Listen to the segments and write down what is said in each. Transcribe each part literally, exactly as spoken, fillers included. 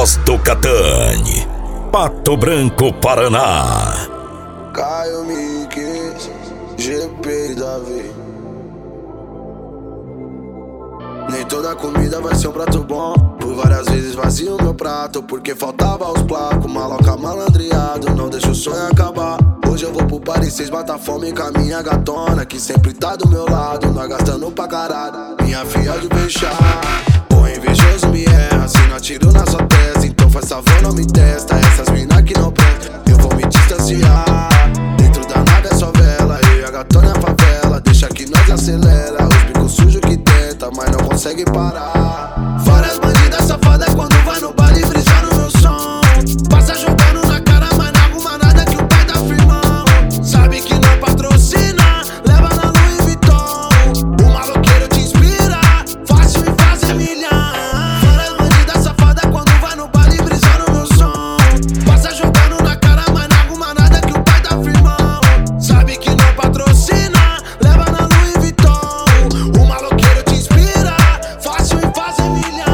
Foz do Catane, Pato Branco, Paraná. Caio Mickey, G P Davi. Nem toda comida vai ser um prato bom. Por várias vezes vazio meu prato, porque faltava os placos. Maloca malandreado, não deixa o sonho acabar. Hoje eu vou pro bar e cês mata fome com a minha gatona, que sempre tá do meu lado, nós gastando pra caralho. Minha filha de beijar, o invejoso me erra, se não atiro na sua testa, então faz favor não me testa. Essas mina que não prestam, eu vou me distanciar. Dentro da nave é só vela, eu e a gatona é a favela. Deixa que nós acelera, os bicos sujos que tenta, mas não consegue parar. Várias bandidas safadas quando vai no baile e brisa no meu som. Passa jogando na cara, mas não arruma nada que o pai tá firmão. Sabe que não patrocina, leva na Louis Vuitton. O maloqueiro te inspira, fácil e fazer milhão. Várias bandidas safadas quando vai no baile e brisa no meu som. Passa jogando na cara, mas não arruma nada que o pai tá firmão. Sabe que não patrocina, leva na Louis Vuitton. O maloqueiro te inspira, fácil e fazer milhão.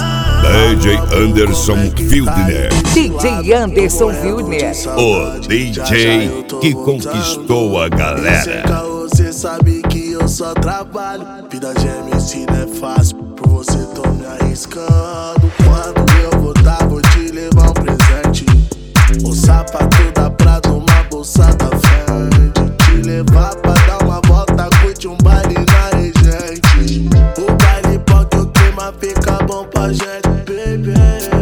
D J Anderson Wildner. D J Anderson Wildner, O D J que conquistou a galera. Você sabe que eu só trabalho. Vida de M C não é fácil, por você tô me arriscando. Quando eu voltar vou te levar um presente, o sapato da Prada, uma bolsa da Fendi. Te levar pra dar uma volta, curte um baile na Regente. O baile pode o clima fica bom pra gente, baby.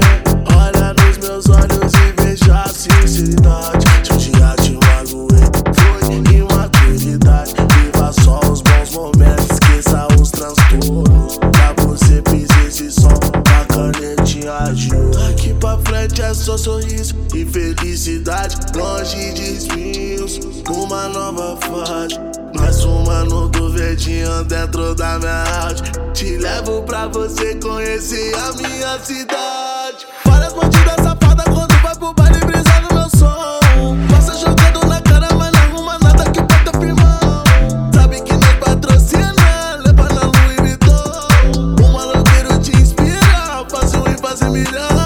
Olha nos meus olhos e veja a sinceridade. Se um dia te magoei, foi imaturidade. Viva só os bons momentos, esqueça os transtornos. Pra você fiz esse som, a canetinha agiu. Daqui pra frente é só sorriso e felicidade, longe de espinhos, uma nova fase. Nós fumando do verdinho dentro da minha áudio. Te levo pra você conhecer a minha cidade. Várias bandidas safadas quando vai pro baile brisa no meu som. Passa jogando na cara, mas não arruma nada que o pai tá firmão. Sabe que nós patrocina, leva na Louis Vuitton. O maloqueiro te inspira, faz um e faz milhão.